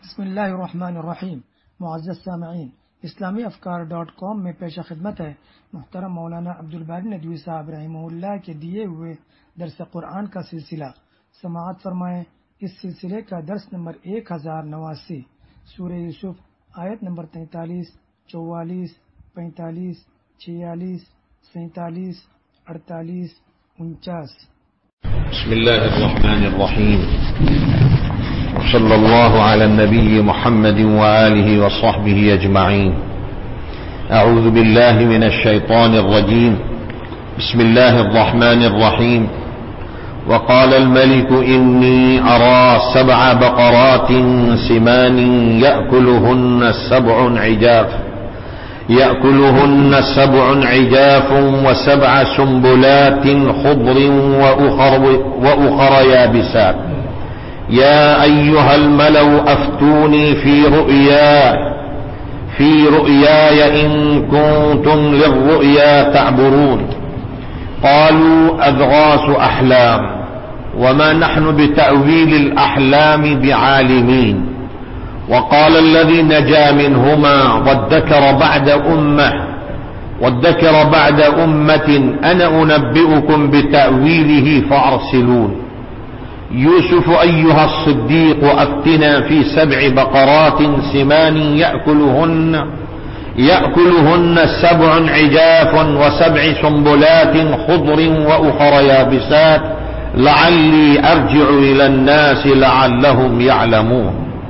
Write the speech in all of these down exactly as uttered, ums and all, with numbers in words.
بسم اللہ الرحمن الرحیم۔ معزز سامعین، اسلامی افکار ڈاٹ کام میں پیش خدمت ہے محترم مولانا عبدالباری ندوی صاحب رحمہ اللہ کے دیے ہوئے درس قرآن کا سلسلہ۔ سماعت فرمائیں۔ اس سلسلے کا درس نمبر ایک ہزار نواسی، سورہ یوسف، آیت نمبر تینتالیس، چوالیس، پینتالیس، چھیالیس، سینتالیس، اڑتالیس، انچاس۔ بسم اللہ الرحمن الرحیم۔ صلی اللہ علی النبی محمد وآلہ وصحبہ اجمعین۔ اعوذ باللہ من الشیطان الرجیم۔ بسم اللہ الرحمن الرحیم۔ وقال الملك إني أرى سبع بقرات سمان يأكلهن سبع عجاف يأكلهن سبع عجاف وسبع سنبلات خضر وأخر, وأخر يابسات يا أيها الملأ أفتوني في رؤياي في رؤياي إن كنتم للرؤيا تعبرون قالوا أضغاث أحلام وما نحن بتأويل الأحلام بعالمين وقال الذي نجا منهما وادكر بعد أمة وادكر بعد أمة أنا أنبئكم بتأويله فأرسلون يوسف أيها الصديق أفتنا في سبع بقرات سمان يأكلهن يأكلهن سبع عجاف وسبع سنبلات خضر وأخر يابسات لعلي أرجع إلى الناس لعلهم يعلمون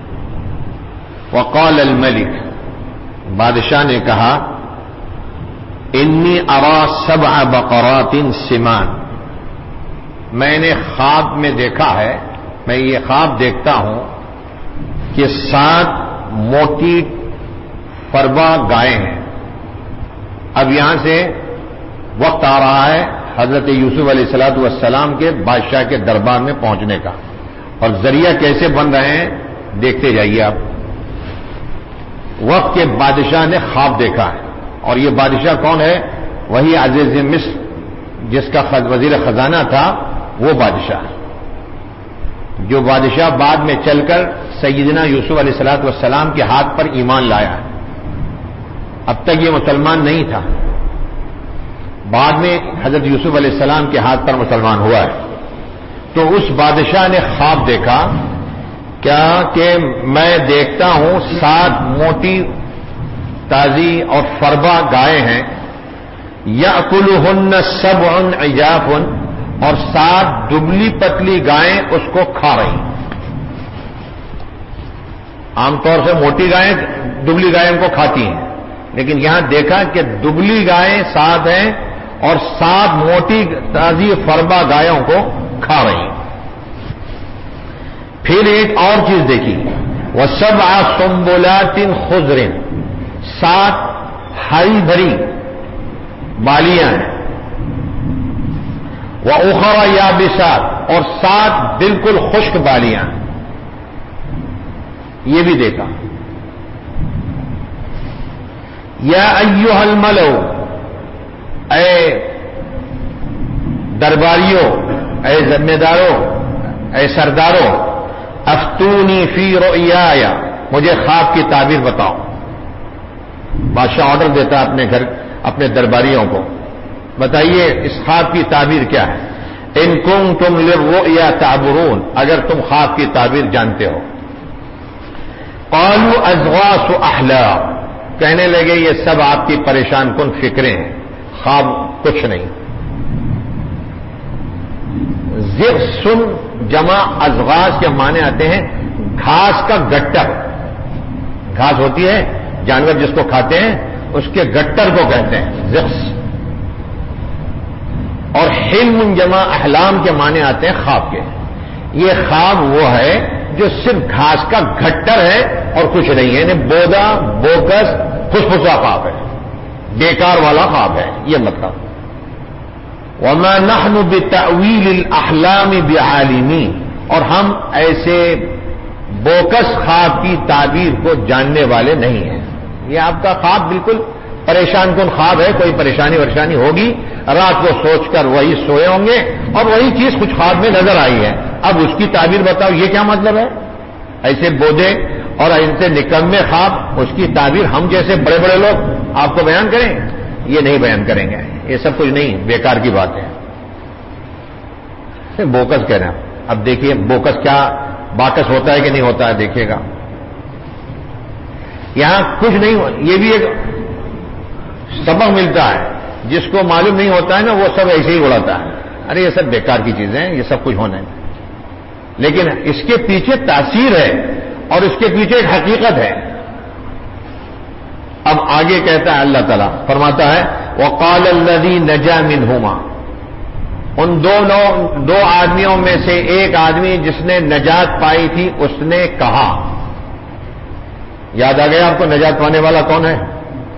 وقال الملك، بادشاہ نے کہا، انی ارا سبع بقرات سمان، میں نے خواب میں دیکھا ہے، میں یہ خواب دیکھتا ہوں کہ سات موٹی فربا گائے ہیں۔ اب یہاں سے وقت آ رہا ہے حضرت یوسف علیہ الصلوۃ والسلام کے بادشاہ کے دربار میں پہنچنے کا، اور ذریعہ کیسے بن رہے ہیں دیکھتے جائیے آپ۔ وقت کے بادشاہ نے خواب دیکھا ہے، اور یہ بادشاہ کون ہے؟ وہی عزیز مصر جس کا وزیر خزانہ تھا، وہ بادشاہ جو بادشاہ بعد میں چل کر سیدنا یوسف علیہ الصلوۃ والسلام کے ہاتھ پر ایمان لایا ہے۔ اب تک یہ مسلمان نہیں تھا، بعد میں حضرت یوسف علیہ السلام کے ہاتھ پر مسلمان ہوا ہے۔ تو اس بادشاہ نے خواب دیکھا کیا کہ میں دیکھتا ہوں سات موٹی تازی اور فربا گائے ہیں، یأکلہن سبع عجاف، اور سات دبلی پتلی گائیں اس کو کھا رہی۔ عام طور سے موٹی گائیں دبلی گائیں ان کو کھاتی ہیں، لیکن یہاں دیکھا کہ دبلی گائیں سات ہیں اور سات موٹی تازی فربا گایوں کو کھا رہی۔ پھر ایک اور چیز دیکھی، وسبع سنبلات خضر، سات ہری بھری بالیاں ہیں، وأخر یابسات، اور سات بالکل خشک بالیاں ہیں، یہ بھی دیکھا۔ یا ایھا الملأ، اے درباریوں، اے ذمہ داروں، اے سرداروں، افتونی فی رؤیایا، مجھے خواب کی تعبیر بتاؤ۔ بادشاہ آرڈر دیتا اپنے گھر اپنے درباریوں کو، بتائیے اس خواب کی تعبیر کیا ہے؟ ان کنتم للرؤیا تعبرون، اگر تم خواب کی تعبیر جانتے ہو۔ قالوا اضغاث احلام، کہنے لگے یہ سب آپ کی پریشان کن فکریں ہیں، خواب کچھ نہیں۔ ضغث جمع ازغاث کے معنی آتے ہیں گھاس کا گٹر، گھاس ہوتی ہے جانور جس کو کھاتے ہیں اس کے گٹر کو کہتے ہیں ضغث، اور حلم جمع احلام کے معنی آتے ہیں خواب کے۔ یہ خواب وہ ہے جو صرف گھاس کا گھٹر ہے اور کچھ نہیں ہے، یعنی بودا بوکس پھسپھسا خواب ہے، بیکار والا خواب ہے، یہ مطلب۔ وما نحن بتأویل الاحلام بعالمین، اور ہم ایسے بوکس خواب کی تعبیر کو جاننے والے نہیں ہیں۔ یہ آپ کا خواب بالکل پریشان کن خواب ہے، کوئی پریشانی ورشانی ہوگی، رات کو سوچ کر وہی سوئے ہوں گے اور وہی چیز کچھ خواب میں نظر آئی ہے، اب اس کی تعبیر بتاؤ، یہ کیا مطلب ہے؟ ایسے بودے اور ان سے نکمے خواب اس کی تعبیر ہم جیسے بڑے بڑے لوگ آپ کو بیان کریں؟ یہ نہیں بیان کریں گے، یہ سب کچھ نہیں، بیکار کی بات ہے۔ بوکس کہہ رہے ہیں، اب دیکھیے بوکس کیا باکس ہوتا ہے کہ نہیں ہوتا ہے، دیکھیے گا یہاں کچھ نہیں، یہ بھی ایک سبق ملتا ہے، جس کو معلوم نہیں ہوتا ہے نا وہ سب ایسے ہی اڑاتا ہے، ارے یہ سب بیکار کی چیزیں ہیں، یہ سب کچھ ہونا ہے، لیکن اس کے پیچھے تاثیر ہے اور اس کے پیچھے ایک حقیقت ہے۔ اب آگے کہتا ہے اللہ تعالیٰ فرماتا ہے وَقَالَ الَّذِي نَجَا مِنْهُمَا، ان دونوں دو آدمیوں میں سے ایک آدمی جس نے نجات پائی تھی اس نے کہا، یاد آ گیا آپ کو نجات پانے والا کون ہے؟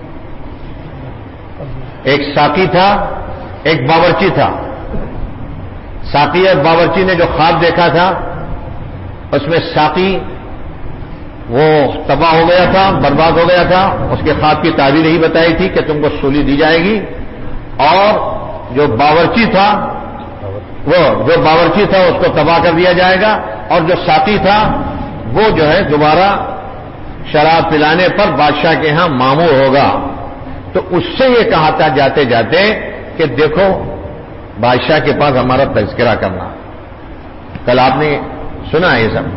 ایک ساقی تھا، ایک باورچی تھا۔ ساقی اور باورچی نے جو خواب دیکھا تھا اس میں ساقی وہ تباہ ہو گیا تھا، برباد ہو گیا تھا، اس کے خواب کی تعبیر یہی بتائی تھی کہ تم کو سولی دی جائے گی، اور جو باورچی تھا وہ جو باورچی تھا اس کو تباہ کر دیا جائے گا، اور جو ساقی تھا وہ جو ہے دوبارہ شراب پلانے پر بادشاہ کے ہاں مامور ہوگا۔ تو اس سے یہ کہا تھا جاتے جاتے کہ دیکھو بادشاہ کے پاس ہمارا تذکرہ کرنا، کل آپ نے سنا یہ سب،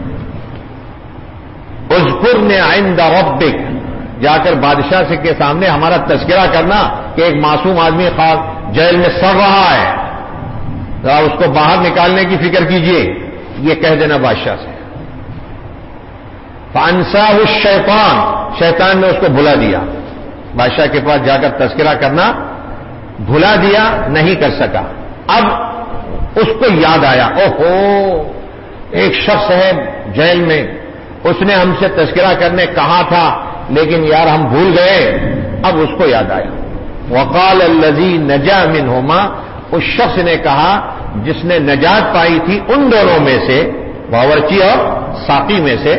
اذکرنی عند ربک، جا کر بادشاہ سے کے سامنے ہمارا تذکرہ کرنا کہ ایک معصوم آدمی خواب جیل میں سڑ رہا ہے، ذرا اس کو باہر نکالنے کی فکر کیجئے، یہ کہہ دینا بادشاہ سے۔ فانساہ الشیطان، شیطان نے اس کو بھلا دیا، بادشاہ کے پاس جا کر تذکرہ کرنا بھلا دیا، نہیں کر سکا۔ اب اس کو یاد آیا، اوہو ایک شخص ہے جیل میں، اس نے ہم سے تذکرہ کرنے کہا تھا لیکن یار ہم بھول گئے، اب اس کو یاد آیا۔ وقال الذی نجا منہما، اس شخص نے کہا جس نے نجات پائی تھی ان دونوں میں سے، باورچی اور ساقی میں سے،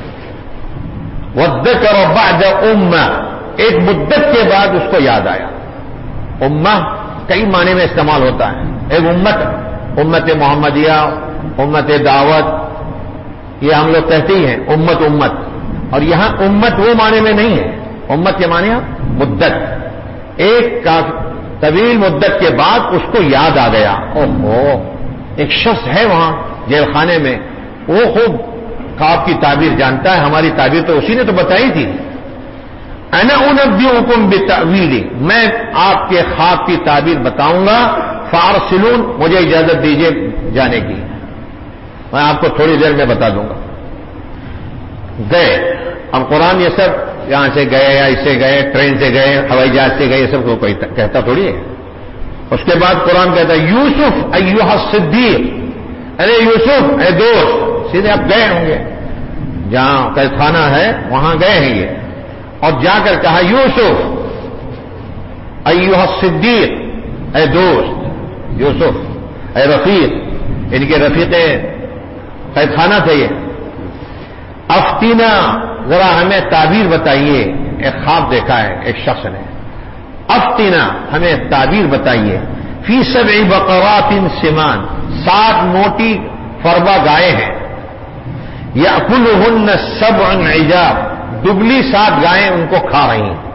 وذکر بعد امہ، ایک مدت کے بعد اس کو یاد آیا۔ امہ کئی معنی میں استعمال ہوتا ہے، ایک امت، امت محمدیہ، امت دعوت، یہ ہم لوگ کہتے ہی ہیں امت امت، اور یہاں امت وہ معنی میں نہیں ہے، امت کے معنی مدت، ایک کا طویل مدت کے بعد اس کو یاد آ گیا، اوہو ایک شخص ہے وہاں جیل خانے میں، وہ خوب خواب کی تعبیر جانتا ہے، ہماری تعبیر تو اسی نے تو بتائی تھی۔ انا انبئکم بتأویلہ، میں آپ کے خواب کی تعبیر بتاؤں گا، فارسلون، مجھے اجازت دیجیے جانے کی، میں آپ کو تھوڑی دیر میں بتا دوں گا۔ گئے، اب قرآن یہ سب یہاں سے گئے یا اس سے گئے، ٹرین سے گئے، ہوائی جہاز سے گئے، یہ سب کو کوئی کہتا تھوڑی ہے۔ اس کے بعد قرآن کہتا ہے یوسف ایھا الصدیق، ارے یوسف اے دوست، سیدھے آپ گئے ہوں گے جہاں قید خانہ ہے وہاں گئے ہیں یہ، اور جا کر کہا یوسف ایھا الصدیق، اے دوست یوسف، اے رفیق، ان کے رفیق قید خانہ تھے یہ، افتینا، ذرا ہمیں تعبیر بتائیے، ایک خواب دیکھا ہے ایک شخص نے، افتینا ہمیں تعبیر بتائیے، فی سبع بقرات سمان، سات موٹی فربا گائے ہیں، یأکلہن سبع عجاف، دبلی سات گائیں ان کو کھا رہی ہیں،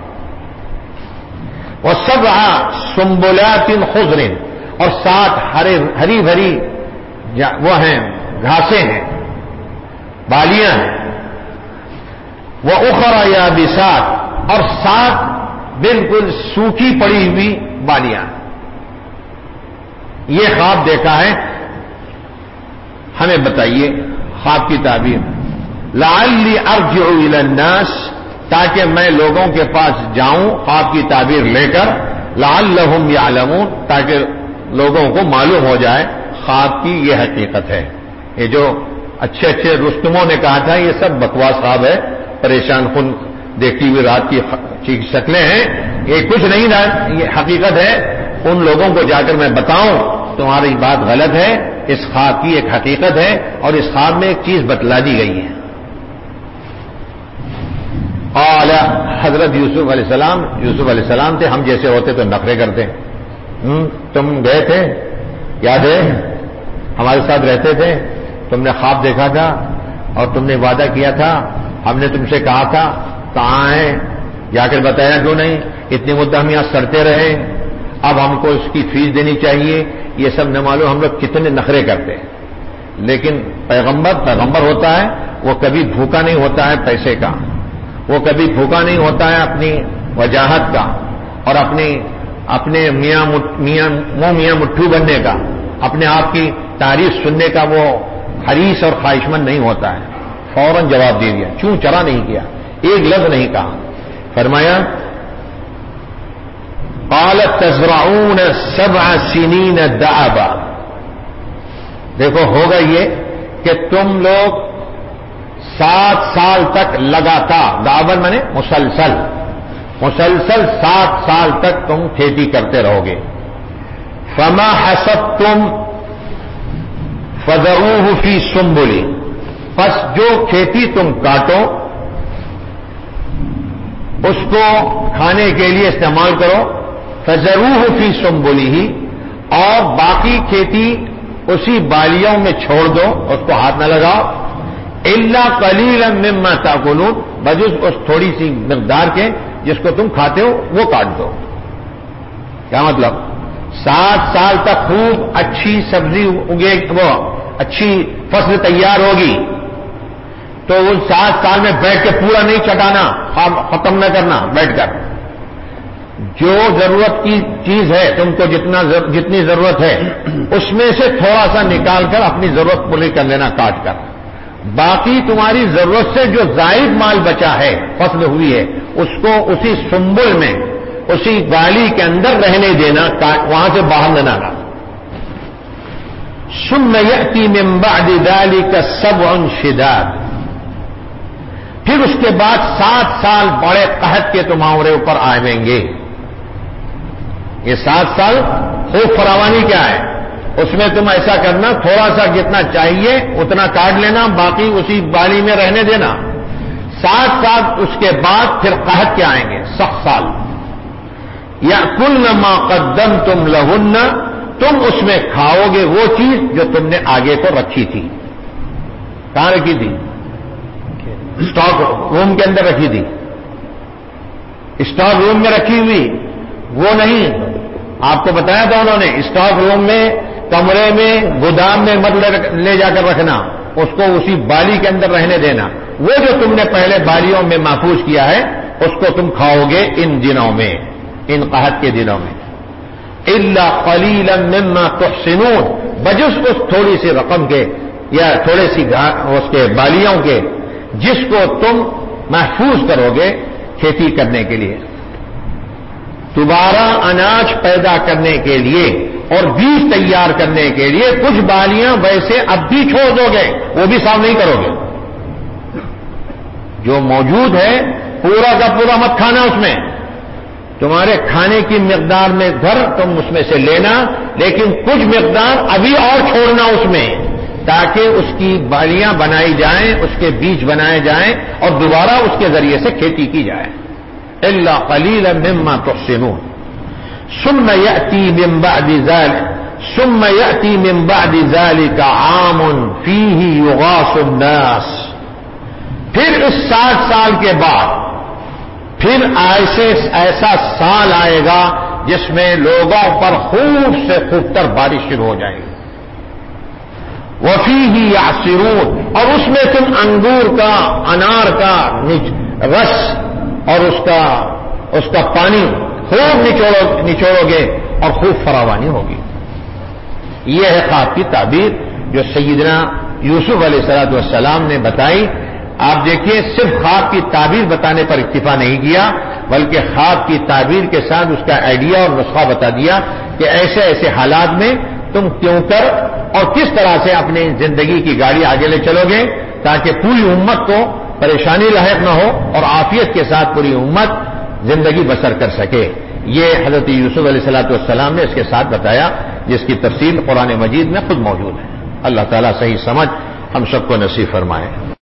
وسبع سنبلات خضر، اور سات ہری ہری بھری وہ ہیں گھاسیں ہیں، بالیاں ہیں، وَأُخَرَ يَابِسَاتٍ، اور سات بالکل سوکھی پڑی ہوئی بالیاں۔ یہ خواب دیکھا ہے، ہمیں بتائیے خواب کی تعبیر۔ لَعَلِّي أَرْجِعُ إِلَى النَّاسِ، تاکہ میں لوگوں کے پاس جاؤں خواب کی تعبیر لے کر، لَعَلَّهُمْ يَعْلَمُونَ، تاکہ لوگوں کو معلوم ہو جائے خواب کی یہ حقیقت ہے۔ یہ جو اچھے اچھے رستموں نے کہا تھا یہ سب بکواس خواب ہے، پریشان کن دیکھتی ہوئی رات کی شکلیں ہیں، یہ کچھ نہیں رہا، یہ حقیقت ہے، ان لوگوں کو جا کر میں بتاؤں تمہاری بات غلط ہے، اس خواب کی ایک حقیقت ہے، اور اس خواب میں ایک چیز بتلا دی گئی ہے۔ قال، حضرت یوسف علیہ السلام، یوسف علیہ السلام تھے، ہم جیسے ہوتے تو نخرے کرتے، تم گئے تھے، یاد ہے ہمارے ساتھ رہتے تھے، تم نے خواب دیکھا تھا اور تم نے وعدہ کیا تھا ہم نے تم سے کہا تھا کہاں ہے، جا کر بتایا کیوں نہیں، اتنی مدت ہم یہاں سڑتے رہے، اب ہم کو اس کی فیس دینی چاہیے، یہ سب نہ معلوم ہم لوگ کتنے نخرے کرتے ہیں۔ لیکن پیغمبر پیغمبر ہوتا ہے، وہ کبھی بھوکا نہیں ہوتا ہے پیسے کا، وہ کبھی بھوکا نہیں ہوتا ہے اپنی وجاہت کا اور اپنی اپنے میاں میاں منہ میاں مٹھو بننے کا، اپنے آپ کی تعریف سننے کا وہ حریص اور خواہشمند نہیں ہوتا ہے۔ فوراً جواب دے دیا، چوں چرا نہیں کیا، ایک لفظ نہیں کہا۔ فرمایا قال تزرعون سبع سنین دأبا، دیکھو ہوگا یہ کہ تم لوگ سات سال تک لگاتار، دعوت میں نے مسلسل مسلسل سات سال تک تم کھیتی کرتے رہو گے۔ فما حصدتم فذروه فی سنبلہ، پس جو کھیتی تم کاٹو اس کو کھانے کے لیے استعمال کرو، فذروه فی سنبلہ، اور باقی کھیتی اسی بالیوں میں چھوڑ دو، اس کو ہاتھ نہ لگاؤ، الا قلیلا مما تاکلون، بجز اس تھوڑی سی مقدار کے جس کو تم کھاتے ہو وہ کاٹ دو۔ کیا مطلب؟ سات سال تک خوب اچھی سبزی اگے، وہ اچھی فصل تیار ہوگی تو ان سات سال میں بیٹھ کے پورا نہیں چٹانا، ختم نہ کرنا بیٹھ کر، جو ضرورت کی چیز ہے تم کو جتنا جتنی ضرورت ہے اس میں سے تھوڑا سا نکال کر اپنی ضرورت پوری کر لینا کاٹ کر، باقی تمہاری ضرورت سے جو زائد مال بچا ہے فصل ہوئی ہے اس کو اسی سنبل میں اسی بالی کے اندر رہنے دینا، وہاں سے باہر نہ لانا۔ ثم یأتی من بعد ذلک سبع شداد، پھر اس کے بعد سات سال بڑے قحط کے تمہارے اوپر آئیں گے۔ یہ سات سال خوب فراوانی کیا ہے، اس میں تم ایسا کرنا تھوڑا سا جتنا چاہیے اتنا کاٹ لینا، باقی اسی بالی میں رہنے دینا۔ سات سال اس کے بعد پھر قحط کے آئیں گے، سخت سال۔ یأکلن ما قدمتم لہن، تم اس میں کھاؤ گے وہ چیز جو تم نے آگے کو رکھی تھی۔ کہاں رکھی تھی؟ اسٹاک روم کے اندر رکھی تھی، اسٹاک روم میں رکھی ہوئی وہ نہیں، آپ کو بتایا تھا انہوں نے اسٹاک روم میں، کمرے میں، گودام میں مت لے جا کر رکھنا، اس کو اسی بالی کے اندر رہنے دینا۔ وہ جو تم نے پہلے بالیوں میں محفوظ کیا ہے اس کو تم کھاؤ گے ان دنوں میں، ان قحط کے دنوں میں۔ الا قلیلا مما تحسنون، بجز اس تھوڑی سی رقم کے یا تھوڑے سی اس کے بالیوں کے جس کو تم محفوظ کرو گے کھیتی کرنے کے لیے، دوبارہ اناج پیدا کرنے کے لیے اور بیج تیار کرنے کے لیے کچھ بالیاں ویسے اب بھی چھوڑ دو گے، وہ بھی صاف نہیں کرو گے۔ جو موجود ہے پورا کا پورا مت کھانا، اس میں تمہارے کھانے کی مقدار میں گھر تم اس میں سے لینا، لیکن کچھ مقدار ابھی اور چھوڑنا اس میں، تاکہ اس کی بالیاں بنائی جائیں، اس کے بیج بنائے جائیں اور دوبارہ اس کے ذریعے سے کھیتی کی جائے۔ الا قلیلا مما تحسنون ثم یأتی من بعد ذلك ثم یأتی من بعد ذلك عام فیہ یغاث الناس، پھر اس سات سال کے بعد پھر ایسے ایسا سال آئے گا جس میں لوگوں پر خوب سے خوب تر بارش شروع ہو جائے گی۔ وفیہ یعصرون، اور اس میں تم انگور کا، انار کا رس اور اس کا اس کا پانی خوب نچوڑو نچوڑو گے اور خوب فراوانی ہوگی۔ یہ ہے خواب کی تعبیر جو سیدنا یوسف علیہ الصلوۃ والسلام نے بتائی۔ آپ دیکھیے صرف خواب کی تعبیر بتانے پر اکتفا نہیں کیا، بلکہ خواب کی تعبیر کے ساتھ اس کا آئیڈیا اور نسخہ بتا دیا کہ ایسے ایسے حالات میں تم کیوں کر اور کس طرح سے اپنی زندگی کی گاڑی آگے لے چلو گے تاکہ پوری امت کو پریشانی لاحق نہ ہو اور عافیت کے ساتھ پوری امت زندگی بسر کر سکے۔ یہ حضرت یوسف علیہ الصلوۃ والسلام نے اس کے ساتھ بتایا، جس کی تفصیل قرآن مجید میں خود موجود ہے۔ اللہ تعالیٰ صحیح سمجھ ہم سب کو نصیب فرمائے۔